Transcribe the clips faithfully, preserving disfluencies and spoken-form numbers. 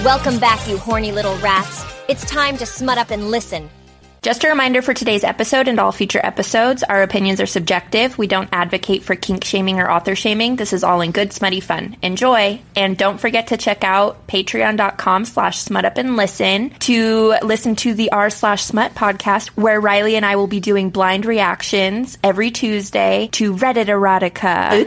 Welcome back, you horny little rats. It's time to smut up and listen. Just a reminder for today's episode and all future episodes, our opinions are subjective. We don't advocate for kink shaming or author shaming. This is all in good, smutty fun. Enjoy. And don't forget to check out patreon.com slash smut up and listen to listen to the r slash smut podcast, where Riley and I will be doing blind reactions every Tuesday to Reddit erotica.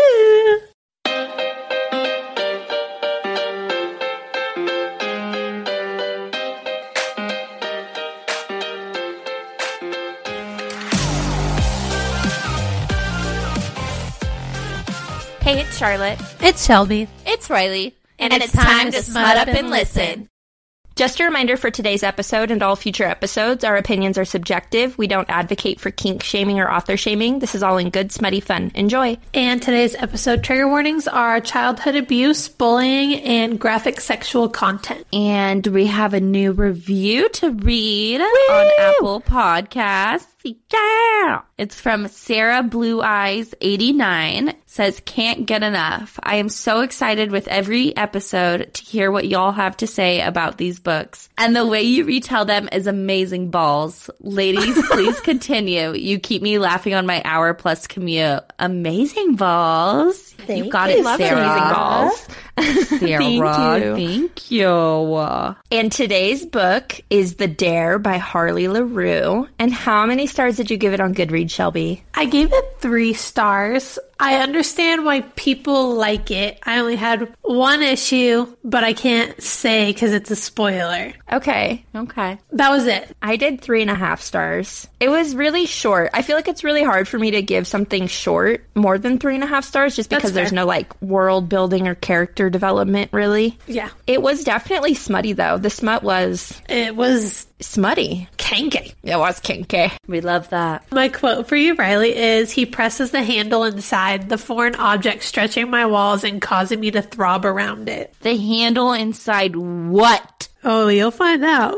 Hey, it's Charlotte. It's Shelby. It's Riley. And, and it's, it's time, time to smut up and listen. Just a reminder for today's episode and all future episodes, our opinions are subjective. We don't advocate for kink shaming or author shaming. This is all in good, smutty fun. Enjoy. And today's episode trigger warnings are childhood abuse, bullying, and graphic sexual content. And we have a new review to read Woo! on Apple Podcasts. Yeah! It's from Sarah Blue Eyes eighty-nine. Says, can't get enough. I am so excited with every episode to hear what y'all have to say about these books. And the way you retell them is amazing balls. Ladies, please continue. You keep me laughing on my hour plus commute. Amazing balls. Thank you got you. it, Love Sarah. Amazing balls. Sarah, Thank you. Thank you. And today's book is The Dare by Harley LaRue. And how many stars did you give it on Goodreads, Shelby? I gave it three stars. I understand why people like it. I only had one issue, but I can't say because it's a spoiler. Okay. Okay. That was it. I did three and a half stars. It was really short. I feel like it's really hard for me to give something short more than three and a half stars just because That's there's fair. no like world building or character development really. Yeah. It was definitely smutty though. The smut was It was smutty. kinky. It was kinky. We love that. My quote for you, Riley, is he presses the handle inside, the foreign object stretching my walls and causing me to throb around it. The handle inside what? Oh, you'll find out.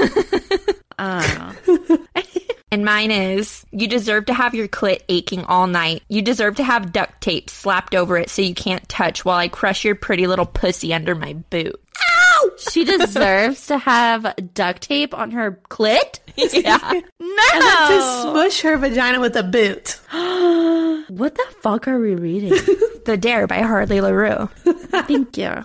Uh, And mine is, you deserve to have your clit aching all night. You deserve to have duct tape slapped over it so you can't touch while I crush your pretty little pussy under my boot. she deserves to have duct tape on her clit? Yeah. And then to smush her vagina with a boot. What the fuck are we reading? The Dare by Harley LaRue. Thank you.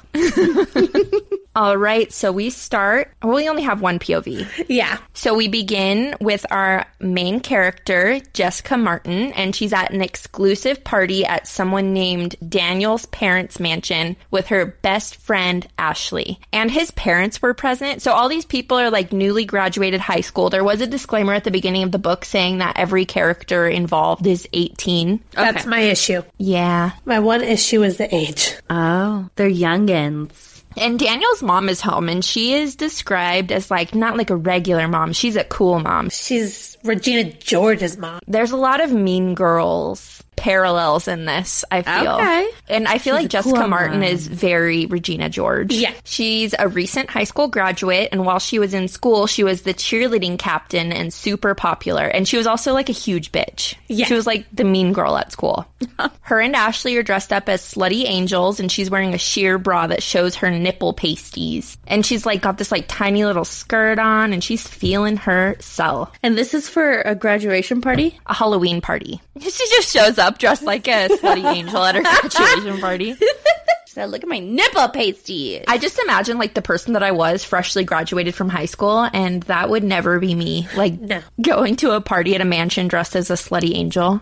All right, so we start, well, we only have one P O V. Yeah. So we begin with our main character, Jessica Martin, and she's at an exclusive party at someone named Daniel's parents' mansion with her best friend, Ashley. And his parents were present. So all these people are like newly graduated high school. There was a disclaimer at the beginning of the book saying that every character involved is eighteen. That's Okay. my issue. Yeah. My one issue is the age. Oh, they're youngins. And Daniel's mom is home, and she is described as, like, not like a regular mom. She's a cool mom. She's Regina George's mom. There's a lot of Mean Girls parallels in this, I feel. Okay. And I feel She's like a Jessica cool Martin mom. is very Regina George. Yeah. She's a recent high school graduate, and while she was in school, she was the cheerleading captain and super popular. And she was also like a huge bitch. Yeah. She was like the mean girl at school. Her and Ashley are dressed up as slutty angels, and she's wearing a sheer bra that shows her nipple pasties. And she's like got this like tiny little skirt on, and she's feeling herself. And this is for a graduation party? A Halloween party. She just shows up dressed like a slutty angel at her graduation party. She said, look at my nipple pasty. I just imagine like the person that I was, freshly graduated from high school, and that would never be me. Like No. going to a party at a mansion dressed as a slutty angel.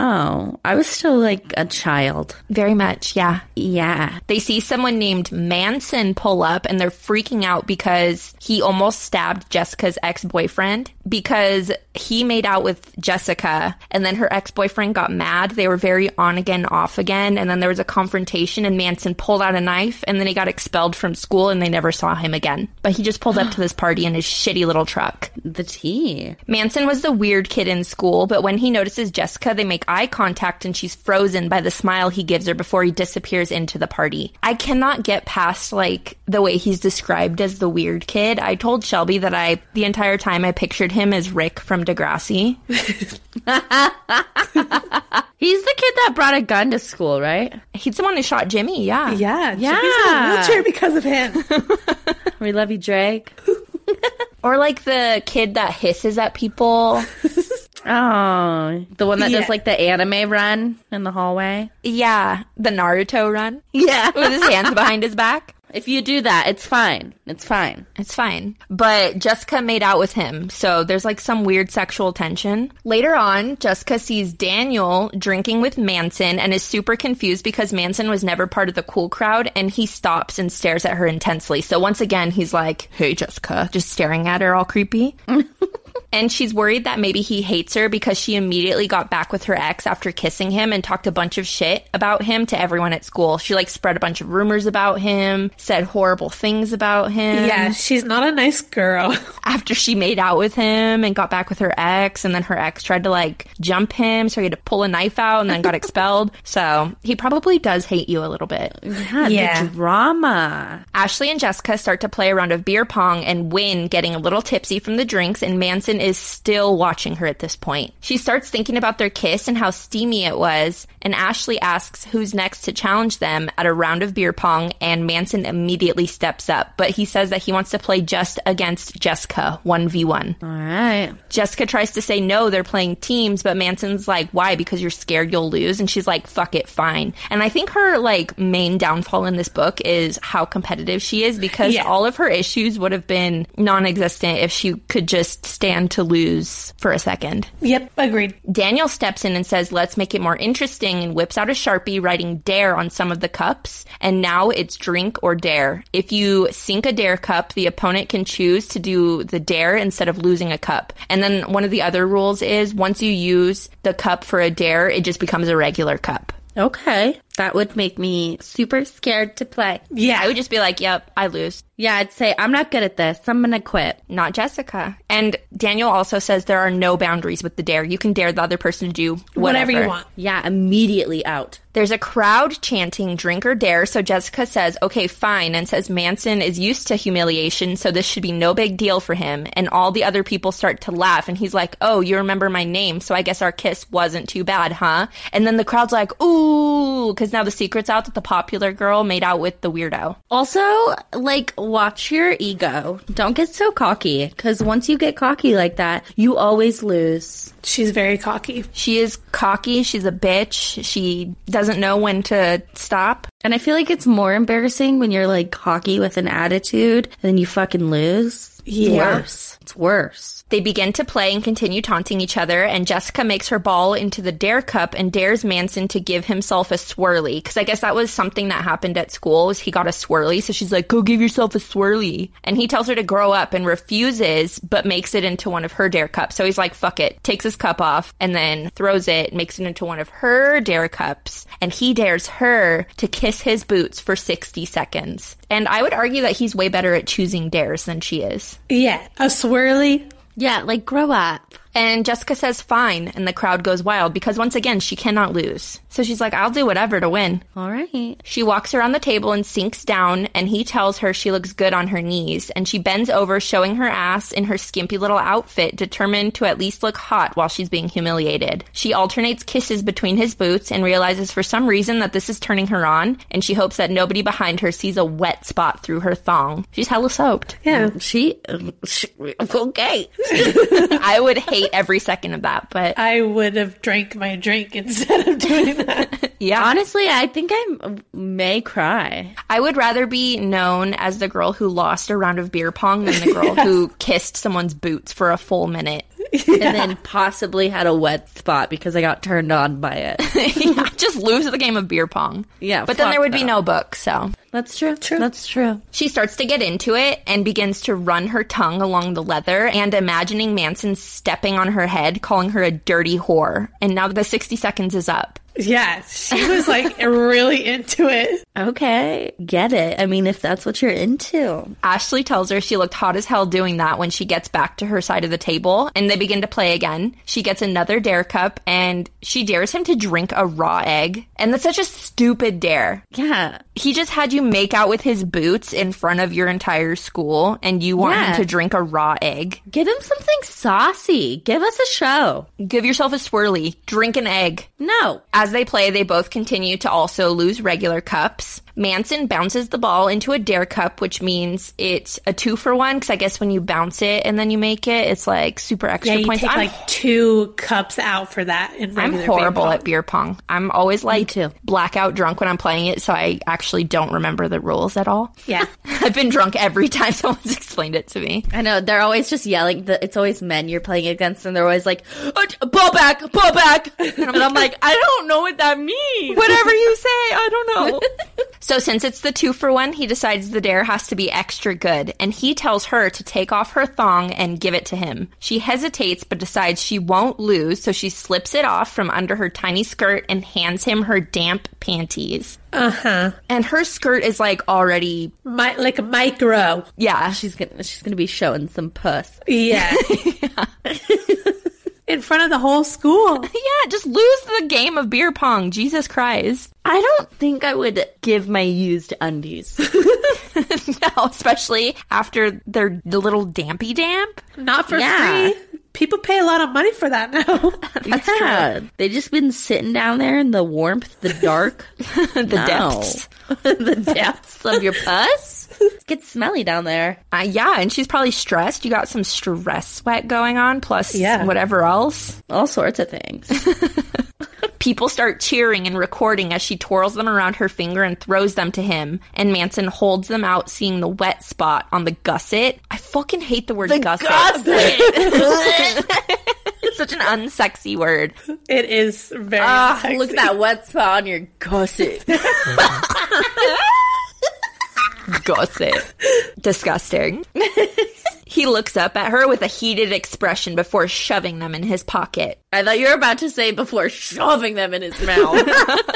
No, I was still like a child. Very much, yeah. Yeah. They see someone named Manson pull up, and they're freaking out because he almost stabbed Jessica's ex-boyfriend because he made out with Jessica, and then her ex-boyfriend got mad. They were very on again, off again, and then there was a confrontation, and Manson pulled out a knife, and then he got expelled from school, and they never saw him again. But he just pulled up to this party in his shitty little truck. The tea. Manson was the weird kid in school, but when he notices Jessica, they make eye contact, and she's frozen by the smile he gives her before he disappears into the party. I cannot get past, like, the way he's described as the weird kid. I told Shelby that I, the entire time, I pictured him as Rick from Degrassi. He's the kid that brought a gun to school, right? He's the one who shot Jimmy, yeah. Yeah. Yeah. Jimmy's in a wheelchair because of him. We love you, Drake. Or like the kid that hisses at people. Oh, the one that Yeah. does like the anime run in the hallway. Yeah, the Naruto run. Yeah. With his hands behind his back. If you do that, it's fine. It's fine. It's fine. But Jessica made out with him, so there's like some weird sexual tension. Later on, Jessica sees Daniel drinking with Manson and is super confused because Manson was never part of the cool crowd, and he stops and stares at her intensely. So once again, he's like, "Hey, Jessica," just staring at her all creepy. And she's worried that maybe he hates her because she immediately got back with her ex after kissing him and talked a bunch of shit about him to everyone at school. She like spread a bunch of rumors about him, said horrible things about him. Yeah, she's not a nice girl. After she made out with him and got back with her ex, and then her ex tried to like jump him, so he had to pull a knife out and then got expelled. So he probably does hate you a little bit. Yeah, Yeah. the drama. Ashley and Jessica start to play a round of beer pong and win, getting a little tipsy from the drinks, and Manson is still watching her at this point. She starts thinking about their kiss and how steamy it was, and Ashley asks who's next to challenge them at a round of beer pong, and Manson immediately steps up, but he says that he wants to play just against Jessica, one v one. All right. Jessica tries to say no, they're playing teams, but Manson's like, why? Because you're scared you'll lose? And she's like, fuck it, fine. And I think her like main downfall in this book is how competitive she is, because Yeah. all of her issues would have been non-existent if she could just stand to lose for a second. Yep, agreed. Daniel steps in and says, let's make it more interesting, and whips out a Sharpie writing dare on some of the cups. And now it's drink or dare. If you sink a dare cup, the opponent can choose to do the dare instead of losing a cup. And then one of the other rules is once you use the cup for a dare, it just becomes a regular cup. Okay. That would make me super scared to play. Yeah. I would just be like, yep, I lose. Yeah, I'd say, I'm not good at this. I'm going to quit. Not Jessica. And Daniel also says there are no boundaries with the dare. You can dare the other person to do whatever, Whatever you want. Yeah, immediately out. There's a crowd chanting drink or dare, so Jessica says, okay, fine, and says Manson is used to humiliation, so this should be no big deal for him. And all the other people start to laugh, and he's like, oh, you remember my name, so I guess our kiss wasn't too bad, huh? And then the crowd's like, ooh, because now the secret's out that the popular girl made out with the weirdo. Also, like, watch your ego. Don't get so cocky, because once you get cocky like that, you always lose. She's very cocky. She is cocky, she's a bitch, she doesn't know when to stop. And I feel like it's more embarrassing when you're, like, cocky with an attitude, and then you fucking lose. It's Yeah. worse. It's worse. They begin to play and continue taunting each other, and Jessica makes her ball into the dare cup and dares Manson to give himself a swirly, because I guess that was something that happened at school, was he got a swirly, so she's like, go give yourself a swirly. And he tells her to grow up and refuses, but makes it into one of her dare cups. So he's like, fuck it, takes his cup off, and then throws it, makes it into one of her dare cups, and he dares her to kiss his boots for sixty seconds. And I would argue that he's way better at choosing dares than she is. Yeah, a swirly. Yeah, like, grow up. And Jessica says fine, and the crowd goes wild because once again, she cannot lose. So she's like, I'll do whatever to win. All right. She walks around the table and sinks down, and he tells her she looks good on her knees, and she bends over, showing her ass in her skimpy little outfit, determined to at least look hot while she's being humiliated. She alternates kisses between his boots and realizes for some reason that this is turning her on, and she hopes that nobody behind her sees a wet spot through her thong. She's hella soaked. Yeah. She, she okay. I would hate every second of that, but I would have drank my drink instead of doing that. yeah. Honestly, I think I may cry. I would rather be known as the girl who lost a round of beer pong than the girl who kissed someone's boots for a full minute. And then possibly had a wet spot because I got turned on by it. Yeah, just lose the game of beer pong. Yeah, but then fuck there would that. be no book, so. That's true. True. That's true. She starts to get into it and begins to run her tongue along the leather and imagining Manson stepping on her head, calling her a dirty whore. And now the sixty seconds is up. Yeah, she was like really into it. Okay, get it. I mean, if that's what you're into. Ashley tells her she looked hot as hell doing that when she gets back to her side of the table, and they begin to play again. She gets another dare cup, and she dares him to drink a raw egg. And that's such a stupid dare. Yeah. He just had you make out with his boots in front of your entire school, and you want Yeah. him to drink a raw egg. Give him something saucy. Give us a show. Give yourself a swirly. Drink an egg. No. As they play, they both continue to also lose regular cups. Manson bounces the ball into a dare cup, which means it's a two for one, because I guess when you bounce it and then you make it, it's like super extra Yeah, you points. take I'm, like two cups out for that in I'm regular horrible beer at beer pong. I'm always like too. blackout drunk when I'm playing it, so I actually don't remember the rules at all. Yeah. I've been drunk every time someone's explained it to me. I know, they're always just yelling. The, it's always men you're playing against, and they're always like, oh, ball back, ball back. And I'm like, I don't know what that means. Whatever you say, I don't know. So since it's the two for one, he decides the dare has to be extra good, and he tells her to take off her thong and give it to him. She hesitates but decides she won't lose, so she slips it off from under her tiny skirt and hands him her damp panties. Uh-huh. And her skirt is like already, My, like a micro. yeah. She's gonna, she's gonna be showing some puss. Yeah. In front of the whole school. Yeah, just lose the game of beer pong. Jesus Christ. I don't think I would give my used undies. No, especially after they're the little dampy damp. Not for Yeah. free. People pay a lot of money for that now. That's yeah. They just been sitting down there in the warmth, the dark. The No. depths. The depths of your puss? It gets smelly down there. Uh, yeah, and she's probably stressed. You got some stress sweat going on, plus Yeah. whatever else. All sorts of things. People start cheering and recording as she twirls them around her finger and throws them to him. And Manson holds them out, seeing the wet spot on the gusset. I fucking hate the word gusset. It's such an unsexy word. It is very Ah, sexy. look at that wet spot on your gusset. Gusset. Disgusting. He looks up at her with a heated expression before shoving them in his pocket. I thought you were about to say before shoving them in his mouth.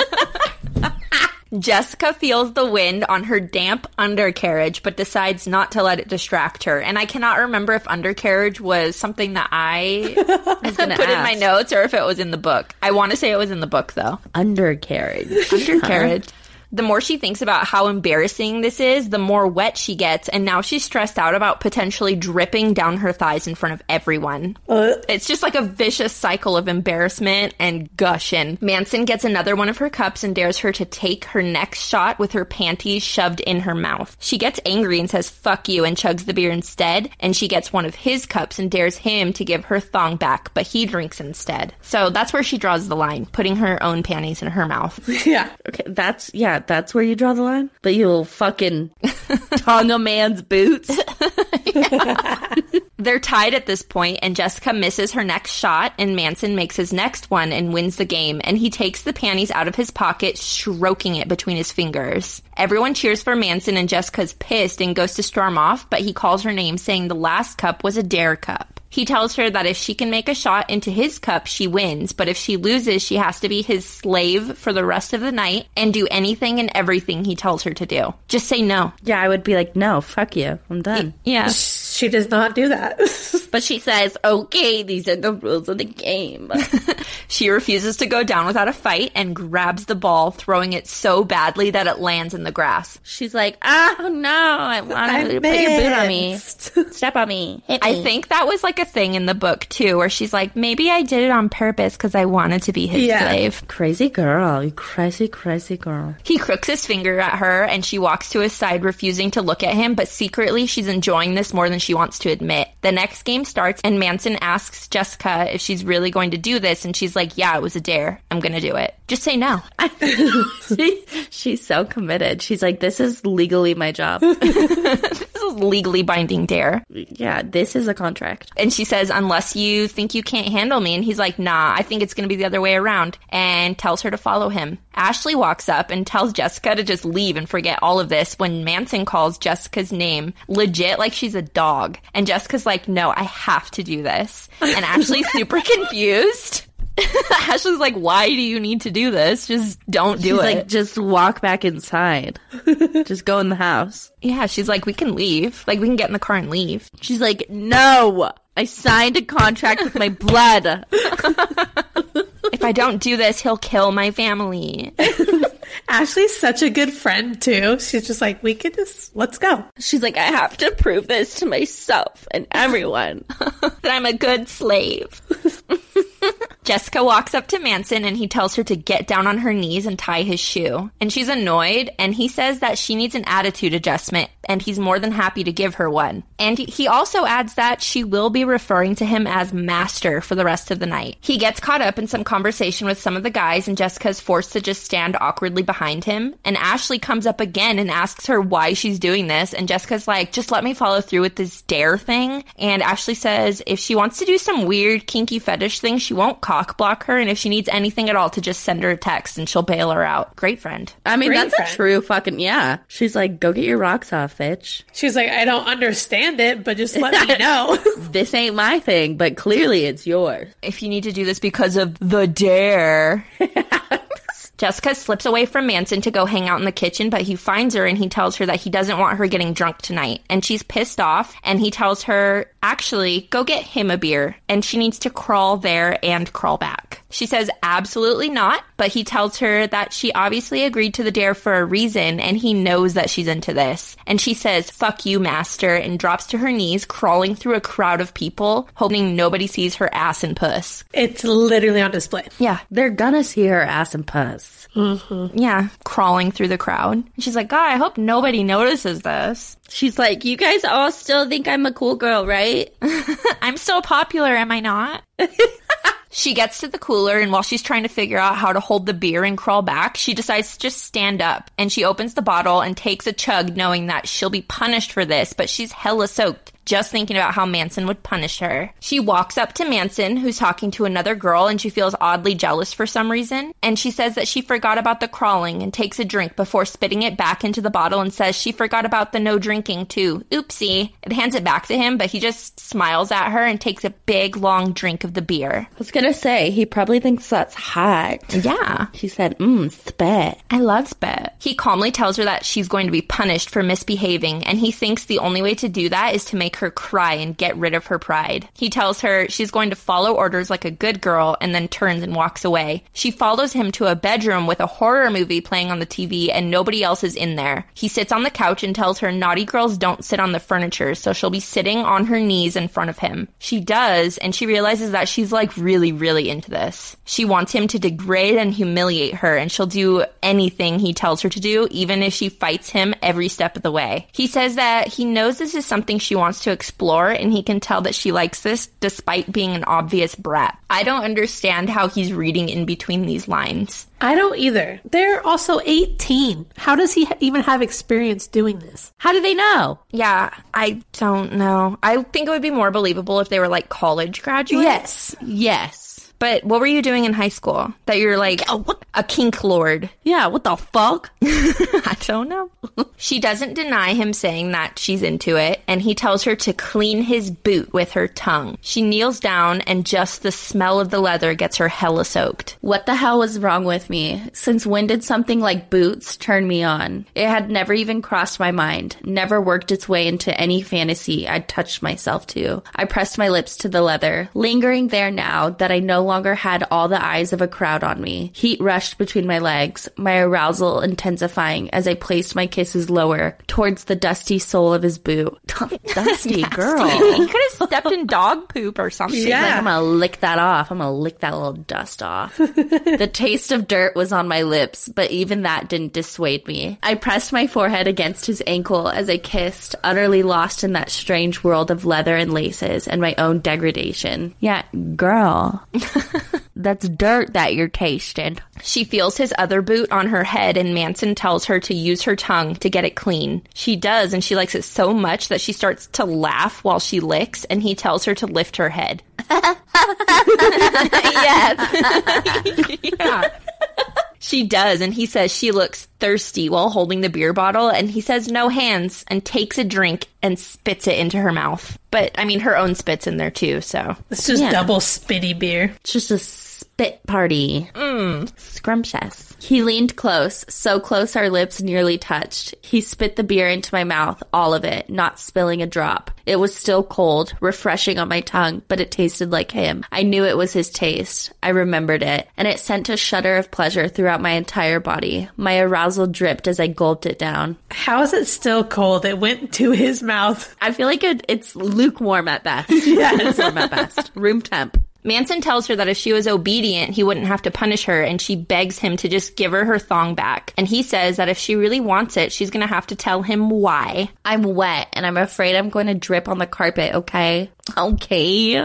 Jessica feels the wind on her damp undercarriage, but decides not to let it distract her. And I cannot remember if undercarriage was something that I was gonna put in my ask. notes or if it was in the book. I want to say it was in the book, though. Undercarriage. Undercarriage. The more she thinks about how embarrassing this is, the more wet she gets, and now she's stressed out about potentially dripping down her thighs in front of everyone. Uh, It's just like a vicious cycle of embarrassment and gushing. Manson gets another one of her cups and dares her to take her next shot with her panties shoved in her mouth. She gets angry and says, fuck you, and chugs the beer instead, and she gets one of his cups and dares him to give her thong back, but he drinks instead. So that's where she draws the line, putting her own panties in her mouth. yeah. Okay, that's, yeah, that's where you draw the line? But you'll fucking tongue a man's boots? They're tied at this point, and Jessica misses her next shot, and Manson makes his next one and wins the game, and he takes the panties out of his pocket, stroking it between his fingers. Everyone cheers for Manson, and Jessica's pissed and goes to storm off, but he calls her name, saying the last cup was a dare cup. He tells her that if she can make a shot into his cup, she wins, but if she loses, she has to be his slave for the rest of the night and do anything and everything he tells her to do. Just say no. Yeah, I would be like, no, fuck you. I'm done. Yeah. She does not do that. But she says, okay, these are the rules of the game. She refuses to go down without a fight and grabs the ball, throwing it so badly that it lands in the grass. She's like, oh no, I want you to put your boot on me. Step on me. Hit me. I think that was like a thing in the book too, where she's like, maybe I did it on purpose because I wanted to be his Yeah. slave. Crazy girl. You crazy, crazy girl. He crooks his finger at her and she walks to his side, refusing to look at him, but secretly she's enjoying this more than she wants to admit. The next game starts and Manson asks Jessica if she's really going to do this, and she's like, yeah, it was a dare. I'm gonna do it. Just say no. she, she's so committed. She's like, this is legally my job. This is legally binding dare. Yeah, this is a contract. And she says, unless you think you can't handle me. And he's like, nah, I think it's going to be the other way around. And tells her to follow him. Ashley walks up and tells Jessica to just leave and forget all of this when Manson calls Jessica's name legit like she's a dog. And Jessica's like, no, I have to do this. And Ashley's super confused. Ashley's like, why do you need to do this? Just don't do She's it. like, just walk back inside. Just go in the house. Yeah, she's like, we can leave. Like, we can get in the car and leave. She's like, no, I signed a contract with my blood. If I don't do this, he'll kill my family. Ashley's such a good friend, too. She's just like, we could just, let's go. She's like, I have to prove this to myself and everyone. That I'm a good slave. Jessica walks up to Manson and he tells her to get down on her knees and tie his shoe. And she's annoyed, and he says that she needs an attitude adjustment, and he's more than happy to give her one. And he also adds that she will be referring to him as master for the rest of the night. He gets caught up in some conversation with some of the guys, and Jessica's forced to just stand awkwardly behind him. And Ashley comes up again and asks her why she's doing this, and Jessica's like, just let me follow through with this dare thing. And Ashley says if she wants to do some weird kinky fetish thing, she won't cock block her, and if she needs anything at all, to just send her a text and she'll bail her out. Great friend. I mean, Great that's friend. a true fucking, yeah. She's like, go get your rocks off, bitch. She's like, I don't understand it, but just let me know. This ain't my thing, but clearly it's yours. If you need to do this because of the dare. Jessica slips away from Manson to go hang out in the kitchen, but he finds her and he tells her that he doesn't want her getting drunk tonight. And she's pissed off, and he tells her, actually, go get him a beer. And she needs to crawl there and crawl back. She says absolutely not, but he tells her that she obviously agreed to the dare for a reason, and he knows that she's into this. And she says, fuck you, master, and drops to her knees, crawling through a crowd of people, hoping nobody sees her ass and puss. It's literally on display. Yeah. They're gonna see her ass and puss. Mm-hmm. Yeah, crawling through the crowd. And she's like, God, I hope nobody notices this. She's like, you guys all still think I'm a cool girl, right? I'm so popular, am I not? She gets to the cooler, and while she's trying to figure out how to hold the beer and crawl back, she decides to just stand up. And she opens the bottle and takes a chug, knowing that she'll be punished for this, but she's hella soaked. Just thinking about how Manson would punish her. She walks up to Manson, who's talking to another girl, and she feels oddly jealous for some reason. And she says that she forgot about the crawling and takes a drink before spitting it back into the bottle and says she forgot about the no drinking too. Oopsie. It hands it back to him, but he just smiles at her and takes a big, long drink of the beer. I was gonna say, he probably thinks that's hot. Yeah. She said, mmm, spit. I love spit. He calmly tells her that she's going to be punished for misbehaving, and he thinks the only way to do that is to make her cry and get rid of her pride. He tells her she's going to follow orders like a good girl, and then turns and walks away. She follows him to a bedroom with a horror movie playing on the T V, and nobody else is in there. He sits on the couch and tells her naughty girls don't sit on the furniture, so she'll be sitting on her knees in front of him. She does, and she realizes that she's like really, really into this. She wants him to degrade and humiliate her, and she'll do anything he tells her to do, even if she fights him every step of the way. He says that he knows this is something she wants to explore, and he can tell that she likes this despite being an obvious brat. I don't understand how he's reading in between these lines. I don't either. They're also eighteen. How does he ha- even have experience doing this? How do they know? Yeah, I don't know. I think it would be more believable if they were like college graduates. Yes. Yes. But what were you doing in high school? That you're like Oh, what? a kink lord. Yeah, what the fuck? I don't know. She doesn't deny him saying that she's into it, and he tells her to clean his boot with her tongue. She kneels down, and just the smell of the leather gets her hella soaked. What the hell was wrong with me? Since when did something like boots turn me on? It had never even crossed my mind, never worked its way into any fantasy I'd touched myself to. I pressed my lips to the leather, lingering there now that I no longer had all the eyes of a crowd on me. Heat rushed between my legs, my arousal intensifying as I placed my kisses lower towards the dusty sole of his boot. Dusty, girl. He could have stepped in dog poop or something. She's like, I'm gonna lick that off. I'm gonna lick that little dust off. The taste of dirt was on my lips, but even that didn't dissuade me. I pressed my forehead against his ankle as I kissed, utterly lost in that strange world of leather and laces and my own degradation. Yeah, girl. That's dirt that you're tasting. She feels his other boot on her head, and Manson tells her to use her tongue to get it clean. She does, and she likes it so much that she starts to laugh while she licks, and he tells her to lift her head. Yes. Yeah. She does, and he says she looks thirsty while holding the beer bottle, and he says no hands, and takes a drink and spits it into her mouth. But, I mean, her own spit's in there, too, so. It's just Yeah. double spitty beer. It's just a spit party. Mm. Scrumptious. He leaned close, so close our lips nearly touched. He spit the beer into my mouth, all of it, not spilling a drop. It was still cold, refreshing on my tongue, but it tasted like him. I knew it was his taste. I remembered it, and it sent a shudder of pleasure throughout my entire body. My arousal dripped as I gulped it down. How is it still cold? It went to his mouth. I feel like it, it's lukewarm at best. Yes. Lukewarm at best. Room temp. Manson tells her that if she was obedient, he wouldn't have to punish her, and she begs him to just give her her thong back. And he says that if she really wants it, she's going to have to tell him why. I'm wet, and I'm afraid I'm going to drip on the carpet, okay? Okay.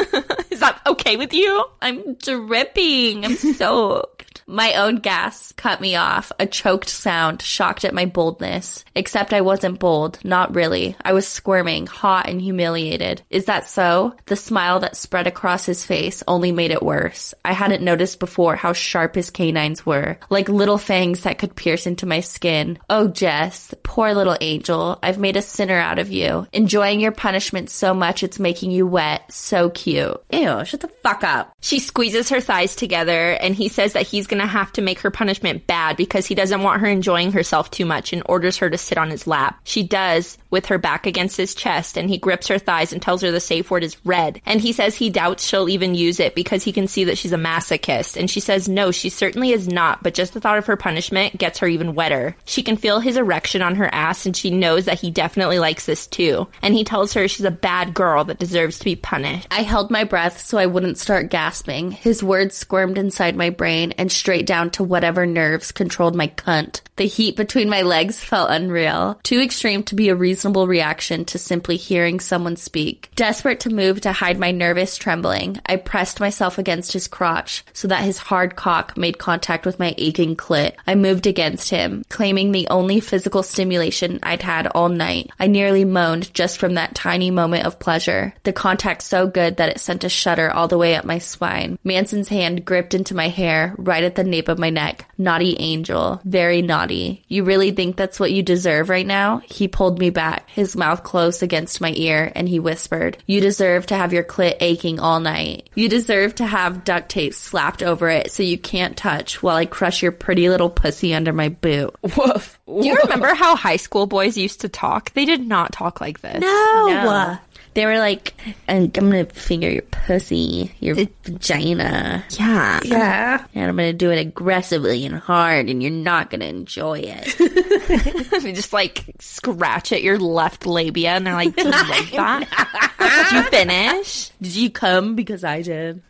Is that okay with you? I'm dripping. I'm soaked. My own gas cut me off, a choked sound, shocked at my boldness. Except I wasn't bold, not really. I was squirming, hot and humiliated. Is that so? The smile that spread across his face only made it worse. I hadn't noticed before how sharp his canines were, like little fangs that could pierce into my skin. Oh, Jess, poor little angel, I've made a sinner out of you. Enjoying your punishment so much it's making you wet. So cute. Ew, shut the fuck up. She squeezes her thighs together, and he says that he's going to have to make her punishment bad because he doesn't want her enjoying herself too much and orders her to sit on his lap. She does, with her back against his chest, and he grips her thighs and tells her the safe word is red. And he says he doubts she'll even use it because he can see that she's a masochist. And she says no, she certainly is not, but just the thought of her punishment gets her even wetter. She can feel his erection on her ass, and she knows that he definitely likes this too. And he tells her she's a bad girl that deserves to be punished. I held my breath so I wouldn't start gasping. His words squirmed inside my brain and straight down to whatever nerves controlled my cunt. The heat between my legs felt unreal, too extreme to be a reasonable reaction to simply hearing someone speak. Desperate to move to hide my nervous trembling, I pressed myself against his crotch so that his hard cock made contact with my aching clit. I moved against him, claiming the only physical stimulation I'd had all night. I nearly moaned just from that tiny moment of pleasure, the contact so good that it sent a shudder all the way up my spine. Manson's hand gripped into my hair, right at the nape of my neck. Naughty angel. Very naughty. You really think that's what you deserve right now? He pulled me back, his mouth close against my ear, and he whispered, you deserve to have your clit aching all night. You deserve to have duct tape slapped over it so you can't touch while I crush your pretty little pussy under my boot. Woof. Do you remember how high school boys used to talk? They did not talk like this. No. No. They were like, I'm, I'm going to finger your pussy, your it, vagina. Yeah. Yeah. And I'm going to do it aggressively and hard, and you're not going to enjoy it. They just, like, scratch at your left labia, and they're like, do you like that? Did you finish? Did you come? Because I did.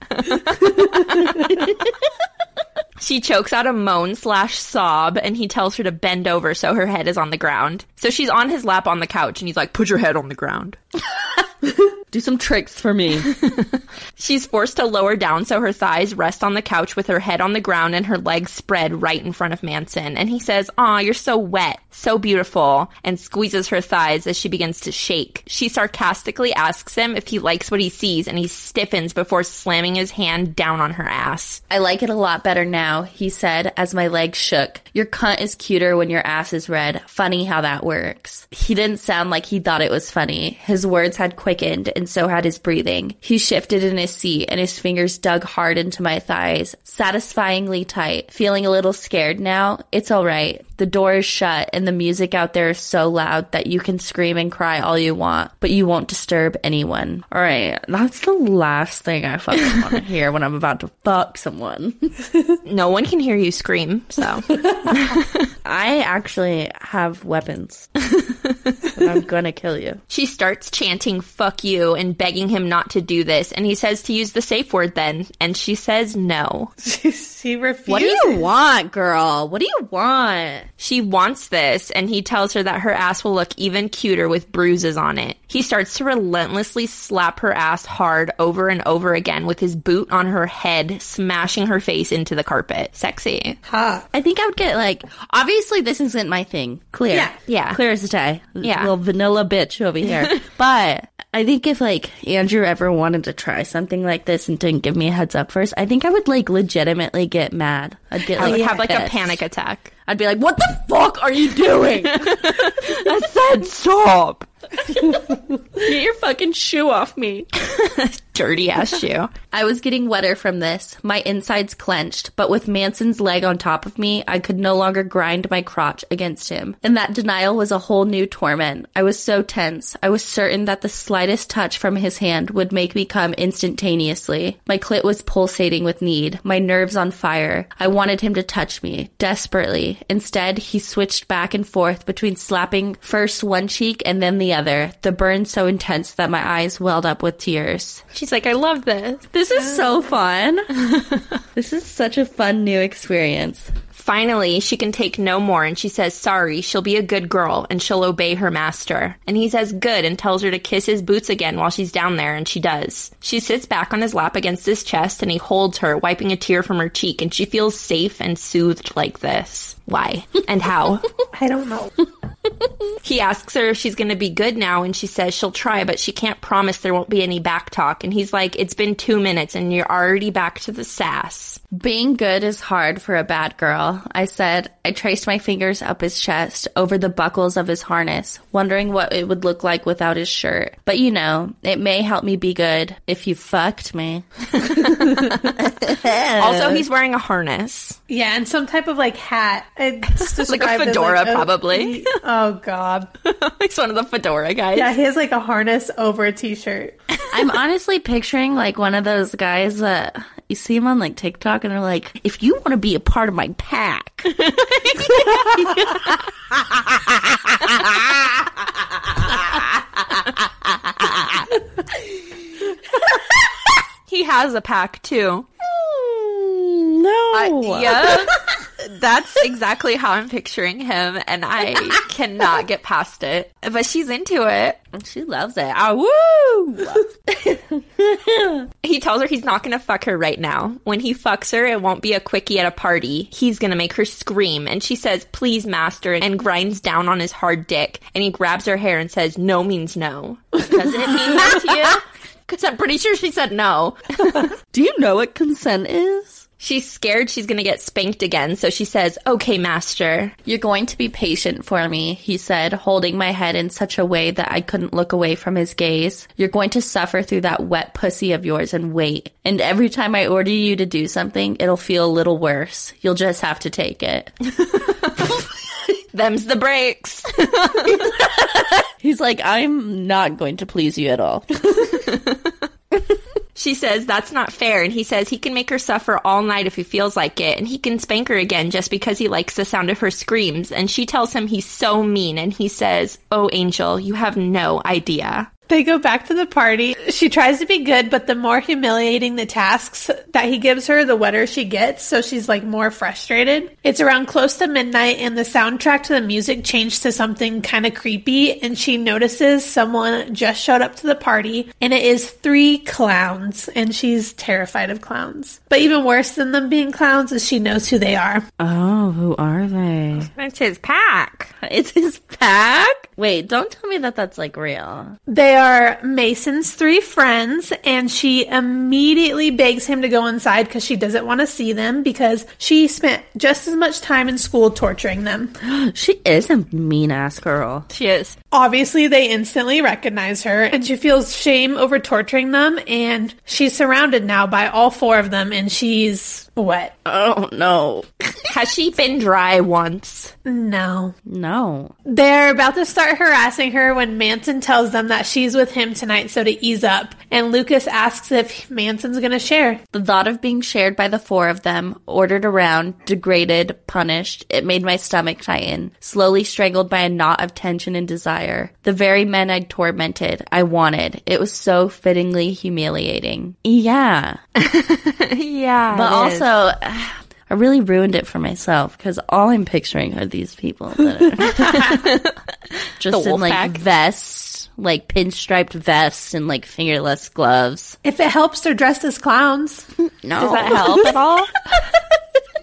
She chokes out a moan slash sob, and he tells her to bend over so her head is on the ground. So she's on his lap on the couch, and he's like, put your head on the ground. Do some tricks for me. She's forced to lower down so her thighs rest on the couch with her head on the ground and her legs spread right in front of Manson. And he says, aw, you're so wet, so beautiful, and squeezes her thighs as she begins to shake. She sarcastically asks him if he likes what he sees, and he stiffens before slamming his hand down on her ass. I like it a lot better now, he said as my legs shook. Your cunt is cuter when your ass is red. Funny how that works. He didn't sound like he thought it was funny. His words had quickened, and so had his breathing. He shifted in his seat, and his fingers dug hard into my thighs, satisfyingly tight. Feeling a little scared now? It's all right. The door is shut, and the music out there is so loud that you can scream and cry all you want, but you won't disturb anyone. All right, that's the last thing I fucking want to hear when I'm about to fuck someone. No one can hear you scream, so. I actually have weapons. And I'm gonna kill you. She starts chanting, fuck you, and begging him not to do this, and he says to use the safe word then, and she says no. She refuses. What do you want, girl? What do you want? She wants this, and he tells her that her ass will look even cuter with bruises on it. He starts to relentlessly slap her ass hard over and over again with his boot on her head, smashing her face into the carpet. Sexy. Hot. I think I would get, like, obviously this isn't my thing. Clear. Yeah. Yeah. Clear as day. Yeah. Little vanilla bitch over here. But I think if, like, Andrew ever wanted to try something like this and didn't give me a heads up first, I think I would, like, legitimately get mad. I'd get, I like, would have, like, pissed. a panic attack. I'd be like, what the fuck are you doing? I said stop. Get your fucking shoe off me. Dirty ass shoe. I was getting wetter from this. My insides clenched, but with Manson's leg on top of me, I could no longer grind my crotch against him. And that denial was a whole new torment. I was so tense. I was certain that the slightest touch from his hand would make me come instantaneously. My clit was pulsating with need, my nerves on fire. I wanted him to touch me, desperately. Instead, he switched back and forth between slapping first one cheek and then the other, the burn so intense that my eyes welled up with tears. She's like, I love this. This is so fun. This is such a fun new experience. Finally, she can take no more, and she says sorry, she'll be a good girl, and she'll obey her master. And he says good and tells her to kiss his boots again while she's down there, and she does. She sits back on his lap against his chest, and he holds her, wiping a tear from her cheek, and she feels safe and soothed like this. Why? And how? I don't know. He asks her if she's going to be good now, and she says she'll try, but she can't promise there won't be any back talk. And he's like, it's been two minutes, and you're already back to the sass. Being good is hard for a bad girl, I said. I traced my fingers up his chest, over the buckles of his harness, wondering what it would look like without his shirt. But you know, it may help me be good if you fucked me. Also, he's wearing a harness. Yeah, and some type of like hat. It's like a fedora, like a, probably. Oh, God. He's one of the fedora guys. Yeah, he has like a harness over a t-shirt. I'm honestly picturing like one of those guys that you see him on like TikTok and they're like, if you want to be a part of my pack. He has a pack too. Mm, no. Uh, yeah. That's exactly how I'm picturing him, and I cannot get past it. But she's into it. She loves it. Ah, woo! He tells her he's not going to fuck her right now. When he fucks her, it won't be a quickie at a party. He's going to make her scream. And she says, please, master, and grinds down on his hard dick. And he grabs her hair and says, no means no. Does it mean that to you? Because I'm pretty sure she said no. Do you know what consent is? She's scared she's going to get spanked again, so she says, okay, master. You're going to be patient for me, he said, holding my head in such a way that I couldn't look away from his gaze. You're going to suffer through that wet pussy of yours and wait. And every time I order you to do something, it'll feel a little worse. You'll just have to take it. Them's the breaks. He's like, I'm not going to please you at all. She says that's not fair, and he says he can make her suffer all night if he feels like it, and he can spank her again just because he likes the sound of her screams. And she tells him he's so mean, and he says, oh, Angel, you have no idea. They go back to the party. She tries to be good, but the more humiliating the tasks that he gives her, the wetter she gets, so she's like more frustrated. It's around close to midnight, and the soundtrack to the music changed to something kind of creepy, and she notices someone just showed up to the party, and it is three clowns, and she's terrified of clowns. But even worse than them being clowns is she knows who they are. Oh, who are they? It's his pack. It's his pack? Wait, don't tell me that that's like real. They are Mason's three friends, and she immediately begs him to go inside because she doesn't want to see them because she spent just as much time in school torturing them. She is a mean-ass girl. She is. Obviously, they instantly recognize her, and she feels shame over torturing them, and she's surrounded now by all four of them, and she's wet. Oh, no. Has she been dry once? No. No. They're about to start harassing her when Manson tells them that she's with him tonight, so to ease up, and Lucas asks if Manson's gonna share. The thought of being shared by the four of them, ordered around, degraded, punished, it made my stomach tighten, slowly strangled by a knot of tension and desire. The very men I'd tormented, I wanted. It was so fittingly humiliating. Yeah. Yeah. But also, I really ruined it for myself because all I'm picturing are these people that are just in like pack. vests, like pinstriped vests and like fingerless gloves. If it helps, they're dressed as clowns. No. Does that help at all?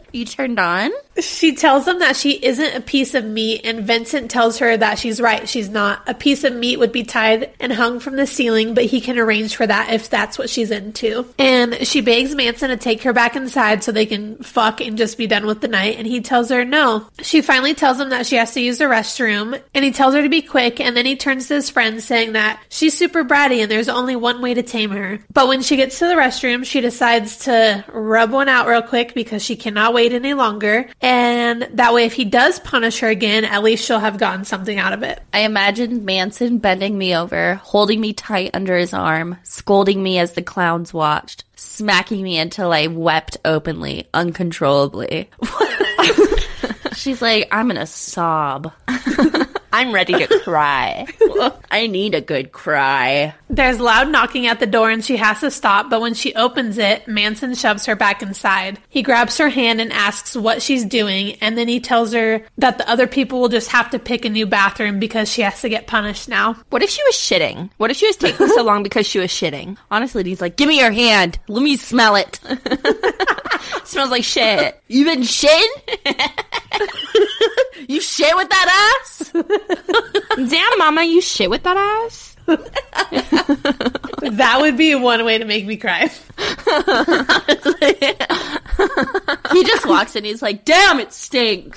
You turned on? She tells him that she isn't a piece of meat, and Vincent tells her that she's right, she's not. A piece of meat would be tied and hung from the ceiling, but he can arrange for that if that's what she's into. And she begs Manson to take her back inside so they can fuck and just be done with the night, and he tells her no. She finally tells him that she has to use the restroom, and he tells her to be quick, and then he turns to his friend saying that she's super bratty and there's only one way to tame her. But when she gets to the restroom, she decides to rub one out real quick because she cannot wait any longer. And that way, if he does punish her again, at least she'll have gotten something out of it. I imagined Manson bending me over, holding me tight under his arm, scolding me as the clowns watched, smacking me until I wept openly, uncontrollably. She's like, I'm gonna sob. I'm ready to cry. I need a good cry. There's loud knocking at the door and she has to stop, but when she opens it, Manson shoves her back inside. He grabs her hand and asks what she's doing, and then he tells her that the other people will just have to pick a new bathroom because she has to get punished now. What if she was shitting? What if she was taking so long because she was shitting? Honestly, he's like, give me your hand. Let me smell it. Smells like shit. You been shitting? You shit with that ass? Damn, mama, you shit with that ass? That would be one way to make me cry. He just walks in, he's like, damn, it stinks.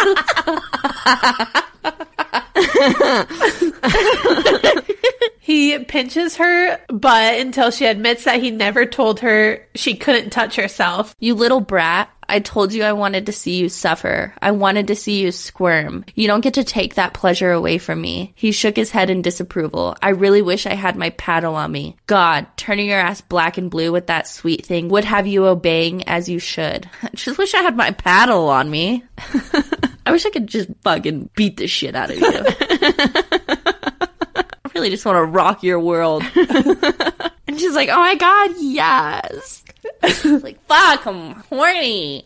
He pinches her butt until she admits that he never told her she couldn't touch herself. You little brat. I told you I wanted to see you suffer. I wanted to see you squirm. You don't get to take that pleasure away from me. He shook his head in disapproval. I really wish I had my paddle on me. God, turning your ass black and blue with that sweet thing would have you obeying as you should. I just wish I had my paddle on me. I wish I could just fucking beat the shit out of you. I really just want to rock your world. And she's like, oh my God, yes. She's like, fuck, I'm horny.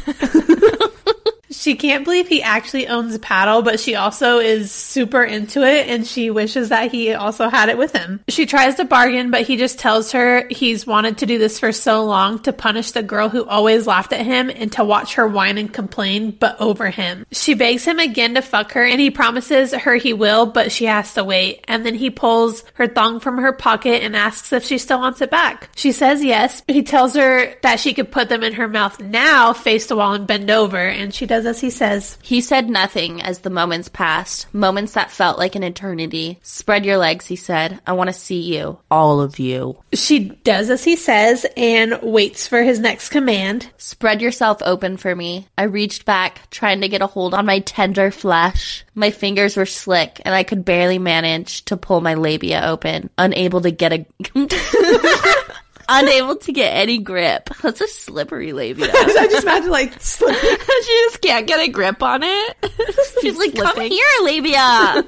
She can't believe he actually owns a paddle, but she also is super into it, and she wishes that he also had it with him. She tries to bargain, but he just tells her he's wanted to do this for so long to punish the girl who always laughed at him and to watch her whine and complain, but over him. She begs him again to fuck her, and he promises her he will, but she has to wait. And then he pulls her thong from her pocket and asks if she still wants it back. She says yes. He tells her that she could put them in her mouth now, face the wall and bend over, and she does as he says. He said nothing as the moments passed, moments that felt like an eternity. Spread your legs, he said. I want to see you. All of you. She does as he says and waits for his next command. Spread yourself open for me. I reached back, trying to get a hold on my tender flesh. My fingers were slick, and I could barely manage to pull my labia open, unable to get a... Unable to get any grip. That's a slippery labia. I just imagine, like, slipping. She just can't get a grip on it. She's like, come here, labia.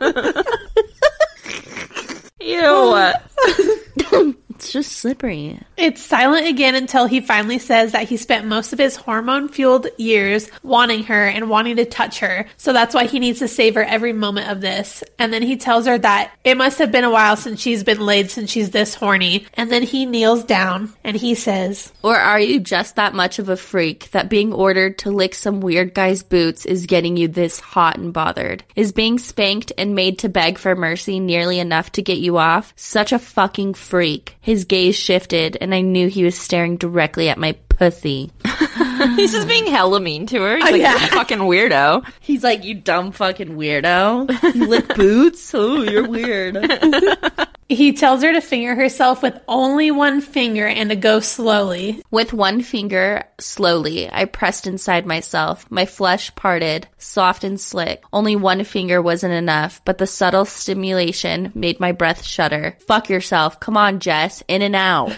Ew. It's just slippery. It's silent again until he finally says that he spent most of his hormone-fueled years wanting her and wanting to touch her, so that's why he needs to savor every moment of this. And then he tells her that it must have been a while since she's been laid since she's this horny. And then he kneels down and he says, or are you just that much of a freak that being ordered to lick some weird guy's boots is getting you this hot and bothered? Is being spanked and made to beg for mercy nearly enough to get you off? Such a fucking freak. His gaze shifted, and I knew he was staring directly at my pussy. He's just being hella mean to her. He's Oh, like, yeah. you fucking weirdo. He's like, you dumb fucking weirdo. You lick boots? Oh, you're weird. He tells her to finger herself with only one finger and to go slowly. With one finger, slowly, I pressed inside myself. My flesh parted, soft and slick. Only one finger wasn't enough, but the subtle stimulation made my breath shudder. Fuck yourself. Come on, Jess. In and out.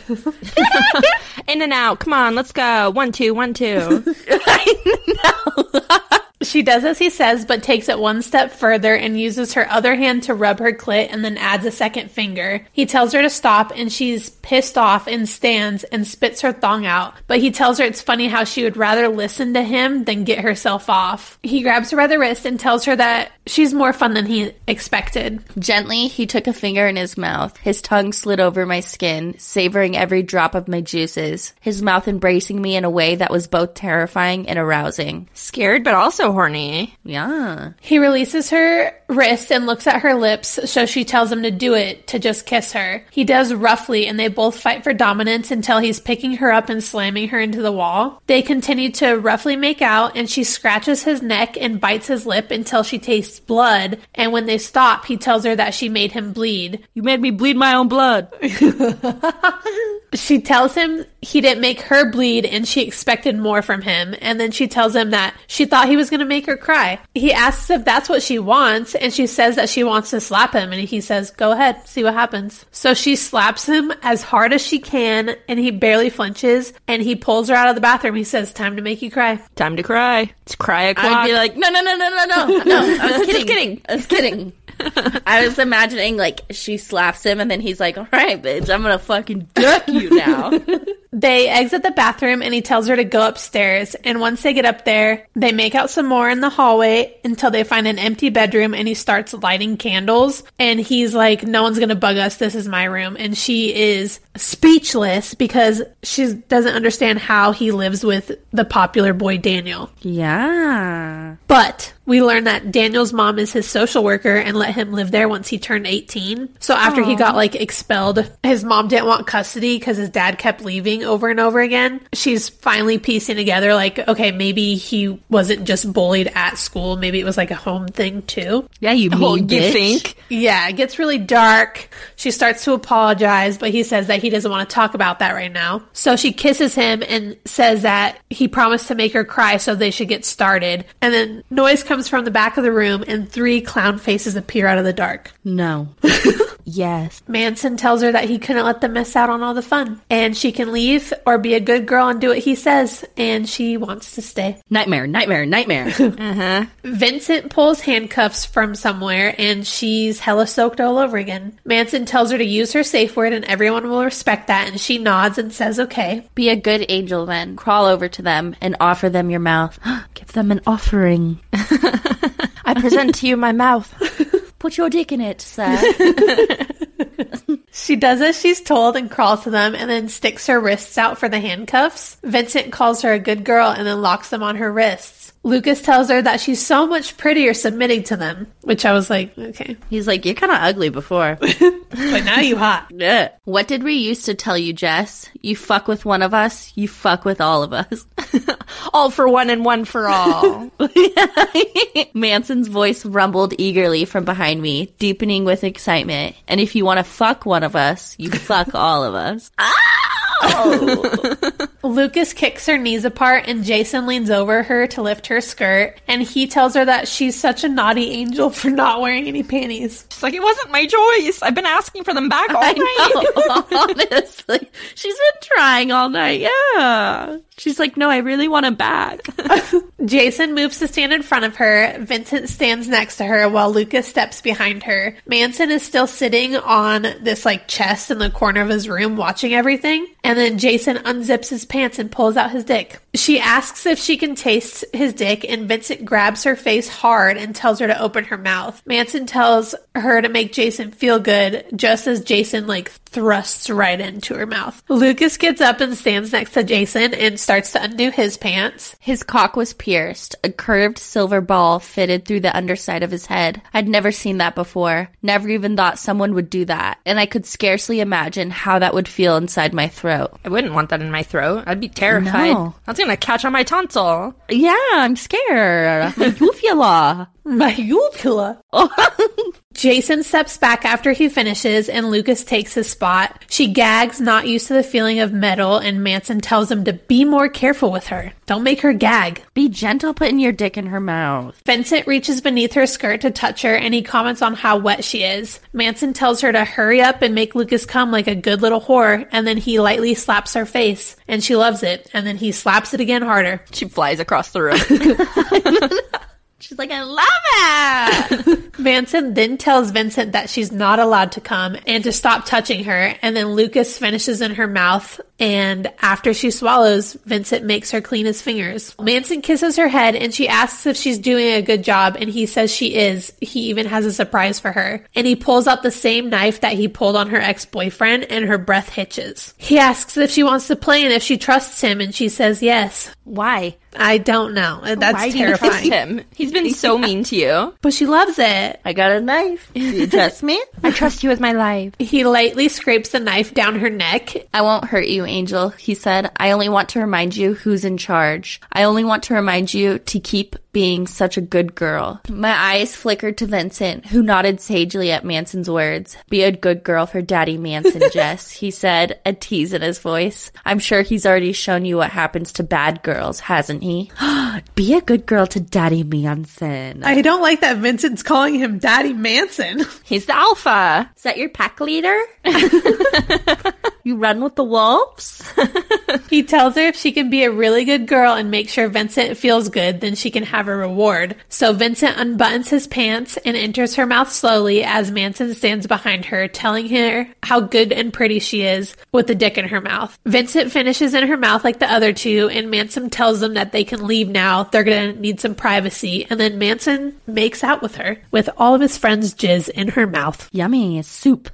In and out. Come on, let's go. One, two, one, two. I know. She does as he says, but takes it one step further and uses her other hand to rub her clit and then adds a second finger. He tells her to stop, and she's pissed off and stands and spits her thong out, but he tells her it's funny how she would rather listen to him than get herself off. He grabs her by the wrist and tells her that she's more fun than he expected. Gently, he took a finger in his mouth. His tongue slid over my skin, savoring every drop of my juices, his mouth embracing me in a way that was both terrifying and arousing. Scared, but also horny. Yeah. He releases her wrist and looks at her lips, so she tells him to do it, to just kiss her. He does roughly, and they both fight for dominance until he's picking her up and slamming her into the wall. They continue to roughly make out, and she scratches his neck and bites his lip until she tastes blood, and when they stop, he tells her that she made him bleed. You made me bleed my own blood. She tells him he didn't make her bleed and she expected more from him, and then she tells him that she thought he was going to make her cry. He asks if that's what she wants, and she says that she wants to slap him, and he says, go ahead, see what happens. So she slaps him as hard as she can, and he barely flinches, and he pulls her out of the bathroom. He says, time to make you cry. Time to cry. It's cry o'clock. I'd be like, no, no, no, no, no, no, no. I was kidding. kidding. I was kidding. I was imagining, like, she slaps him and then he's like, all right, bitch, I'm gonna fucking duck you now. They exit the bathroom and he tells her to go upstairs. And once they get up there, they make out some more in the hallway until they find an empty bedroom, and he starts lighting candles. And he's like, no one's gonna bug us. This is my room. And she is speechless because she doesn't understand how he lives with the popular boy Daniel. Yeah. But we learn that Daniel's mom is his social worker and let him live there once he turned eighteen. So after Aww. he got like expelled, his mom didn't want custody because his dad kept leaving over and over again. She's finally piecing together like, okay, maybe he wasn't just bullied at school. Maybe it was like a home thing too. Yeah, you mean oh, you bitch. think? Yeah, it gets really dark. She starts to apologize, but he says that he doesn't want to talk about that right now. So she kisses him and says that he promised to make her cry, so they should get started. And then noise comes from the back of the room and three clown faces appear out of the dark. No. Yes. Manson tells her that he couldn't let them miss out on all the fun, and she can leave or be a good girl and do what he says, and she wants to stay. Nightmare, nightmare, nightmare. uh-huh. Vincent pulls handcuffs from somewhere, and she's hella soaked all over again. Manson tells her to use her safe word, and everyone will respect that, and she nods and says okay. Be a good angel then. Crawl over to them and offer them your mouth. Give them an offering. I present to you my mouth. Put your dick in it, sir. She does as she's told and crawls to them and then sticks her wrists out for the handcuffs. Vincent calls her a good girl and then locks them on her wrists. Lucas tells her that she's so much prettier submitting to them, which I was like, okay. He's like, you're kind of ugly before. But now you hot. Yeah. What did we used to tell you, Jess? You fuck with one of us, you fuck with all of us. All for one and one for all. Manson's voice rumbled eagerly from behind me, deepening with excitement. And if you want to fuck one of us, you fuck all of us. Oh! Lucas kicks her knees apart and Jason leans over her to lift her skirt, and he tells her that she's such a naughty angel for not wearing any panties. She's like, it wasn't my choice. I've been asking for them back all I night. Know, honestly. She's been trying all night. Yeah. She's like, no, I really want them back. Jason moves to stand in front of her. Vincent stands next to her while Lucas steps behind her. Manson is still sitting on this like chest in the corner of his room watching everything. And then Jason unzips his pants and pulls out his dick. She asks if she can taste his dick, and Vincent grabs her face hard and tells her to open her mouth. Manson tells her to make Jason feel good, just as Jason like thrusts right into her mouth. Lucas gets up and stands next to Jason and starts to undo his pants. His cock was pierced. A curved silver ball fitted through the underside of his head. I'd never seen that before. Never even thought someone would do that. And I could scarcely imagine how that would feel inside my throat. I wouldn't want that in my throat. I'd be terrified. No. That's gonna catch on my tonsil. Yeah, I'm scared. My uvula. My uvula. Jason steps back after he finishes, and Lucas takes his spot. She gags, not used to the feeling of metal, and Manson tells him to be more careful with her. Don't make her gag. Be gentle putting your dick in her mouth. Vincent reaches beneath her skirt to touch her, and he comments on how wet she is. Manson tells her to hurry up and make Lucas come like a good little whore, and then he lightly slaps her face, and she loves it, and then he slaps it again harder. She flies across the room. She's like, I love it. Manson then tells Vincent that she's not allowed to come and to stop touching her. And then Lucas finishes in her mouth. And after she swallows, Vincent makes her clean his fingers. Manson kisses her head and she asks if she's doing a good job. And he says she is. He even has a surprise for her. And he pulls out the same knife that he pulled on her ex-boyfriend, and her breath hitches. He asks if she wants to play and if she trusts him. And she says yes. Why? I don't know. That's Why do terrifying. you trust him? He's been so mean to you. But she loves it. I got a knife. Do you trust me? I trust you with my life. He lightly scrapes the knife down her neck. I won't hurt you, Angel, he said. I only want to remind you who's in charge. I only want to remind you to keep being such a good girl. My eyes flickered to Vincent, who nodded sagely at Manson's words. Be a good girl for Daddy Manson, Jess, he said, a tease in his voice. I'm sure he's already shown you what happens to bad girls, hasn't he? Be a good girl to Daddy Manson. I don't like that Vincent's calling him Daddy Manson. He's the alpha. Is that your pack leader? You run with the wolves? He tells her if she can be a really good girl and make sure Vincent feels good, then she can have a reward. So Vincent unbuttons his pants and enters her mouth slowly as Manson stands behind her, telling her how good and pretty she is with the dick in her mouth. Vincent finishes in her mouth like the other two, and Manson tells them that they can leave now. They're gonna need some privacy. And then Manson makes out with her with all of his friends' jizz in her mouth. Yummy, soup.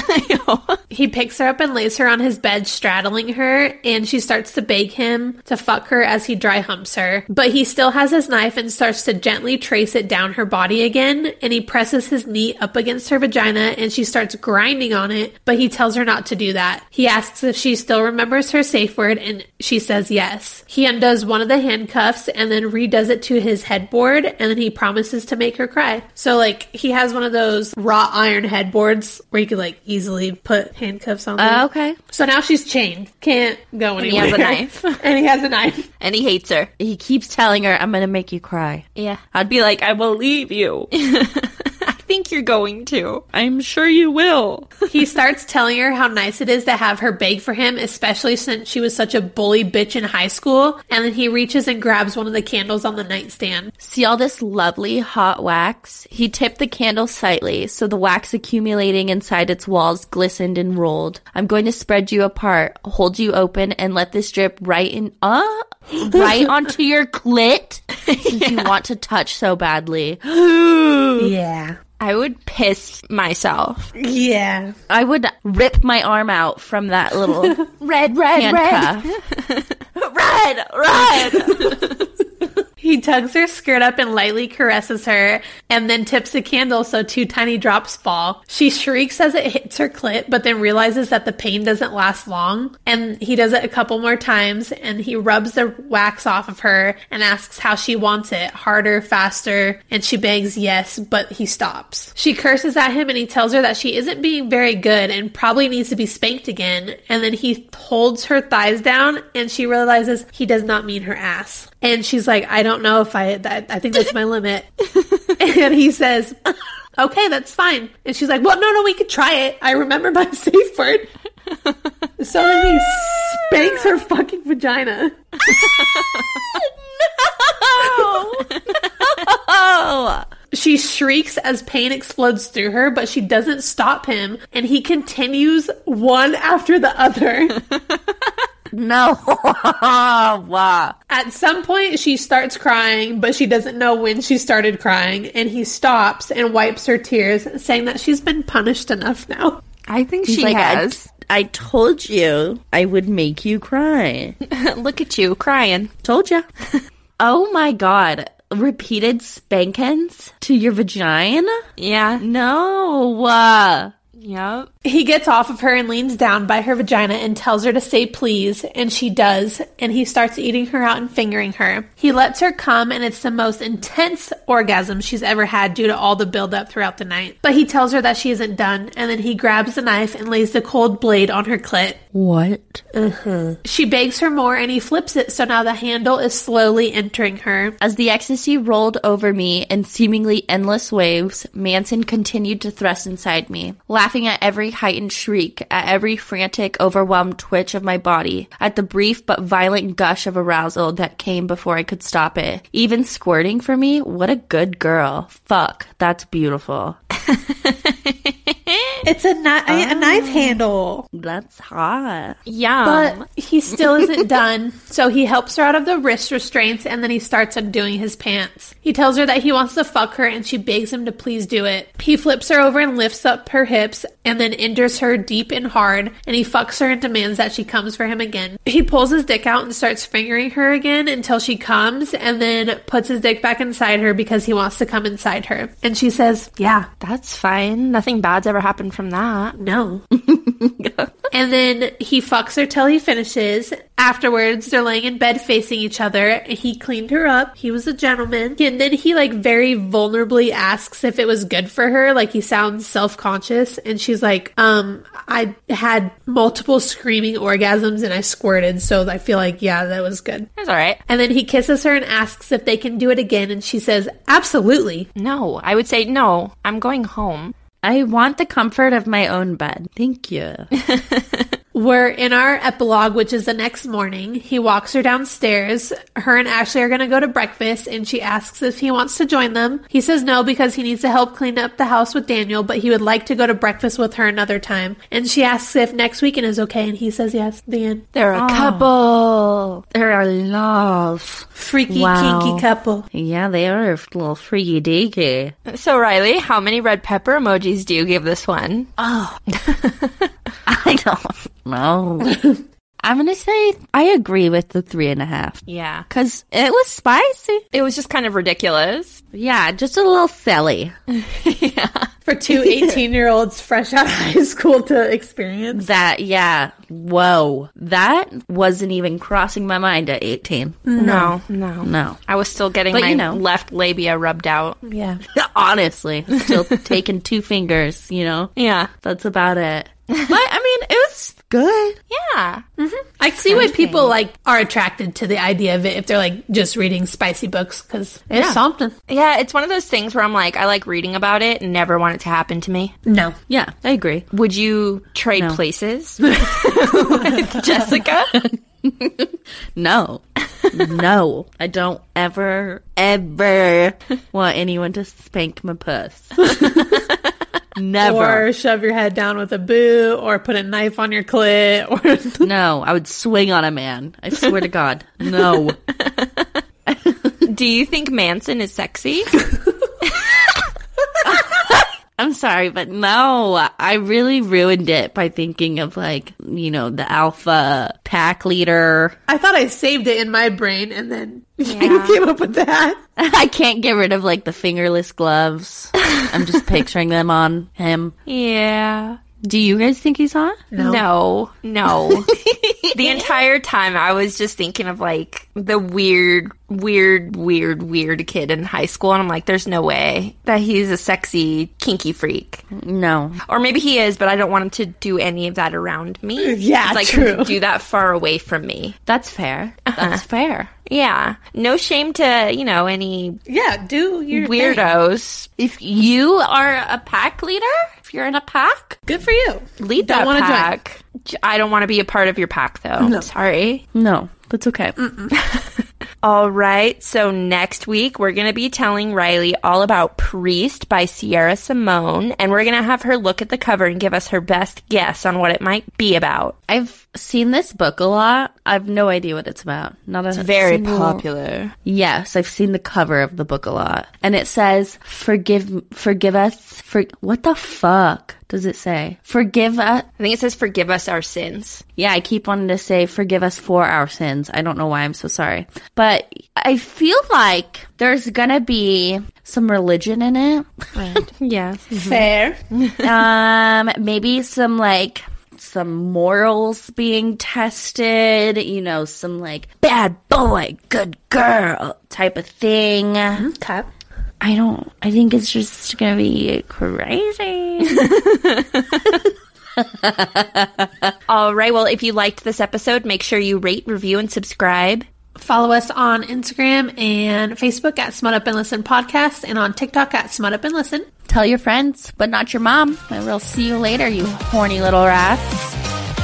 He picks her up and lays her on his bed, straddling her, and she starts to beg him to fuck her as he dry humps her. But he still has his knife and starts to gently trace it down her body again, and he presses his knee up against her vagina and she starts grinding on it, but he tells her not to do that. He asks if she still remembers her safe word, and she says yes. He undoes one of the handcuffs and then redoes it to his headboard, and then he promises to make her cry. So, like, he has one of those wrought iron headboards where you could, like, easily put handcuffs on them. Uh, okay. So now she's chained. Can't go And he anywhere. has a knife. And he has a knife. And he hates her. He keeps telling her, I'm gonna make you cry. Yeah. I'd be like, I will leave you. I think you're going to. I'm sure you will. He starts telling her how nice it is to have her beg for him, especially since she was such a bully bitch in high school. And then he reaches and grabs one of the candles on the nightstand. See all this lovely hot wax? He tipped the candle slightly, so the wax accumulating inside its walls glistened and rolled. I'm going to spread you apart, hold you open, and let this drip right in, uh, right onto your clit, since yeah. you want to touch so badly. Yeah. I would piss myself. Yeah. I would rip my arm out from that little red, red, handcuff. red, red. He tugs her skirt up and lightly caresses her, and then tips the candle so two tiny drops fall. She shrieks as it hits her clit, but then realizes that the pain doesn't last long. And he does it a couple more times, and he rubs the wax off of her and asks how she wants it, harder, faster, and she begs yes, but he stops. She curses at him, and he tells her that she isn't being very good and probably needs to be spanked again. And then he holds her thighs down, and she realizes he does not mean her ass. And she's like, I don't know if I, that, I think that's my limit. And he says, okay, that's fine. And she's like, well, no, no, we could try it. I remember my safe word. So then he spanks her fucking vagina. No! No! She shrieks as pain explodes through her, but she doesn't stop him. And he continues one after the other. No. Wow. At some point, she starts crying, but she doesn't know when she started crying. And he stops and wipes her tears, saying that she's been punished enough now. I think He's she like, has. I, I told you I would make you cry. Look at you, crying. Told ya. Oh my god. Repeated spankings to your vagina? Yeah. No. Uh, Yep. He gets off of her and leans down by her vagina and tells her to say please, and she does, and he starts eating her out and fingering her. He lets her come, and it's the most intense orgasm she's ever had due to all the buildup throughout the night. But he tells her that she isn't done, and then he grabs the knife and lays the cold blade on her clit. what? Uh-huh. She begs for more, and he flips it, so now the handle is slowly entering her. As the ecstasy rolled over me in seemingly endless waves, Manson continued to thrust inside me. Laughing laughing at every heightened shriek, at every frantic, overwhelmed twitch of my body, at the brief but violent gush of arousal that came before I could stop it. Even squirting for me? What a good girl. Fuck, that's beautiful. It's a, kni- a knife handle. That's hot. Yum. But he still isn't done, so he helps her out of the wrist restraints and then he starts undoing his pants. He tells her that he wants to fuck her and she begs him to please do it. He flips her over and lifts up her hips and then enters her deep and hard, and he fucks her and demands that she comes for him again. He pulls his dick out and starts fingering her again until she comes, and then puts his dick back inside her because he wants to come inside her. And she says, yeah. That's fine. Nothing bad's ever happened from that. No. And then he fucks her till he finishes. Afterwards, they're laying in bed facing each other. He cleaned her up. He was a gentleman. And then he, like, very vulnerably asks if it was good for her. Like, he sounds self-conscious. And she's like, um, I had multiple screaming orgasms and I squirted. So I feel like, yeah, that was good. That's all right. And then he kisses her and asks if they can do it again. And she says, absolutely. No, I would say no. I'm going home. I want the comfort of my own bed. Thank you. We're in our epilogue, which is the next morning. He walks her downstairs. Her and Ashley are going to go to breakfast, and she asks if he wants to join them. He says no because he needs to help clean up the house with Daniel, but he would like to go to breakfast with her another time. And she asks if next weekend is okay, and he says yes. The end. They're a couple. They're a love. Freaky, Wow. kinky couple. Yeah, they are a little freaky deaky. So, Riley, how many red pepper emojis do you give this one? Oh. I don't know. I'm going to say I agree with the three and a half. Yeah. Because it was spicy. It was just kind of ridiculous. Yeah, just a little silly. Yeah. For two eighteen-year-olds fresh out of high school to experience. That, yeah. Whoa. That wasn't even crossing my mind at eighteen. No, no. No. I was still getting But my you know. left labia rubbed out. Yeah. Honestly. Still taking two fingers, you know? Yeah. That's about it. But, I mean, it was good. Yeah. I see why people like are attracted to the idea of it if they're like just reading spicy books because it's Yeah. something. Yeah, it's one of those things where I'm like, I like reading about it and never want it to happen to me. No. Yeah, I agree. Would you trade No. places with Jessica? No. No. I don't ever, ever want anyone to spank my puss. Never. Or shove your head down with a boo, or put a knife on your clit, or No, I would swing on a man. I swear to God. No. Do you think Manson is sexy? I'm sorry, but no. I really ruined it by thinking of, like, you know, the alpha pack leader. I thought I saved it in my brain, and then you Yeah. came up with that. I can't get rid of, like, the fingerless gloves. I'm just picturing them on him. Yeah. Do you guys think he's hot? No. No, no. The entire time I was just thinking of like the weird, weird, weird, weird kid in high school. And I'm like, there's no way that he's a sexy, kinky freak. No. Or maybe he is, but I don't want him to do any of that around me. Yeah, like true. do that far away from me. That's fair. That's fair. Yeah. No shame to, you know, any Yeah, do your thing. weirdos. If you are a pack leader, if you're in a pack, Good for you. Lead Don't that wanna join. pack. J- I don't want to be a part of your pack, though. No. Sorry. no, that's okay. All right. So next week, we're going to be telling Riley all about Priest by Sierra Simone, and we're going to have her look at the cover and give us her best guess on what it might be about. I've seen this book a lot. I have no idea what it's about. Not a It's very single- popular. Yes, I've seen the cover of the book a lot. And it says, forgive, forgive us, for, what the fuck does it say? Forgive us. I think it says, forgive us our sins. Yeah, I keep wanting to say, forgive us for our sins. I don't know why I'm so sorry. But I feel like there's gonna be some religion in it. Yeah. Fair. um, maybe some, like, some morals being tested, you know, some, like, bad boy, good girl type of thing. Okay. I don't, I think it's just gonna be crazy. All right. Well, if you liked this episode, make sure you rate, review, and subscribe. Follow us on Instagram and Facebook at Smut Up and Listen Podcast, and on TikTok at Smut Up and Listen. Tell your friends, but not your mom, and we'll see you later, you horny little rats.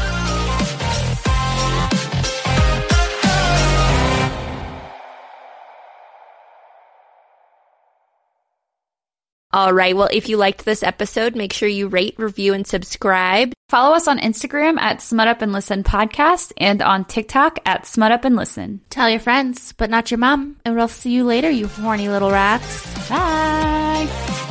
All right. Well, if you liked this episode, make sure you rate, review, and subscribe. Follow us on Instagram at Smut Up and Listen Podcast and on TikTok at Smut Up and Listen. Tell your friends, but not your mom, and we'll see you later, you horny little rats. Bye.